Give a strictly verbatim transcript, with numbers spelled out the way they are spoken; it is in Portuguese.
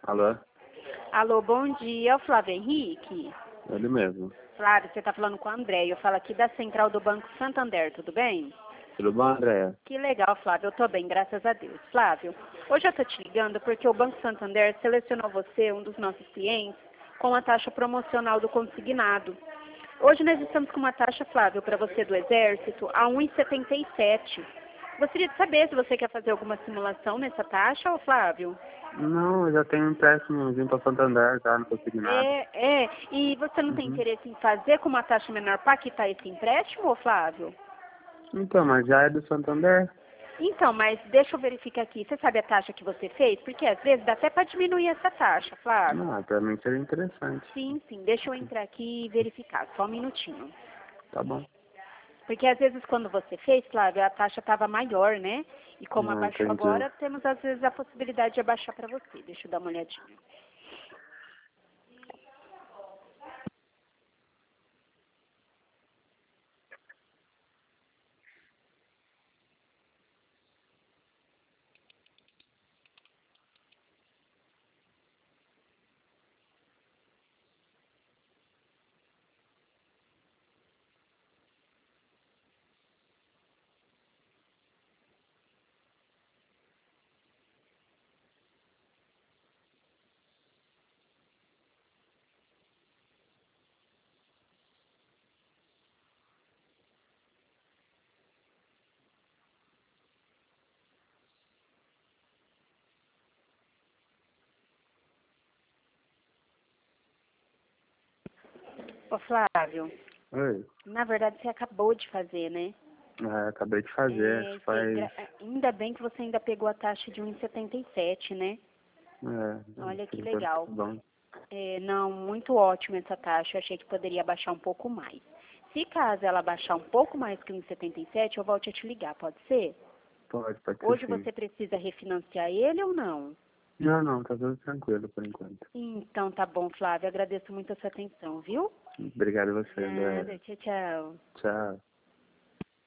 Alô? Alô, bom dia, é o Flávio Henrique. Ele mesmo. Flávio, você está falando com a André. Eu falo aqui da Central do Banco Santander, tudo bem? Tudo bom, Andréia? Que legal, Flávio, eu estou bem, graças a Deus. Flávio, hoje eu estou te ligando porque o Banco Santander selecionou você, um dos nossos clientes, com a taxa promocional do consignado. Hoje nós estamos com uma taxa, Flávio, para você do Exército, a um vírgula setenta e sete. Gostaria de saber se você quer fazer alguma simulação nessa taxa, ô Flávio? Não, eu já tenho um empréstimo vindo para Santander, tá? Não consegui nada. É, é. E você não tem Uhum. interesse em fazer com uma taxa menor para quitar esse empréstimo, ô Flávio? Então, mas já é do Santander? Então, mas deixa eu verificar aqui. Você sabe a taxa que você fez? Porque às vezes dá até para diminuir essa taxa, Flávio. Ah, pra mim seria interessante. Sim, sim. Deixa eu entrar aqui e verificar. Só um minutinho. Tá bom. Porque às vezes quando você fez, Flávio, a taxa estava maior, né? E como Não, abaixou entendi. agora, temos às vezes a possibilidade de abaixar para você. Deixa eu dar uma olhadinha. Ô Flávio, Oi. na verdade você acabou de fazer, né? É, acabei de fazer, acho É, que você faz... gra- ainda bem que você ainda pegou a taxa de um vírgula setenta e sete, né? É, Olha por que enquanto legal. tá bom. É, não, muito ótimo essa taxa. Eu achei que poderia baixar um pouco mais. Se caso ela baixar um pouco mais que um vírgula setenta e sete, eu volto a te ligar, pode ser? Pode, pode ser Hoje sim. você precisa refinanciar ele ou não? Não, não, tá tudo tranquilo por enquanto. Então tá bom, Flávia. Agradeço muito a sua atenção, viu? Obrigado a você, André. Nada, tchau, tchau. Tchau.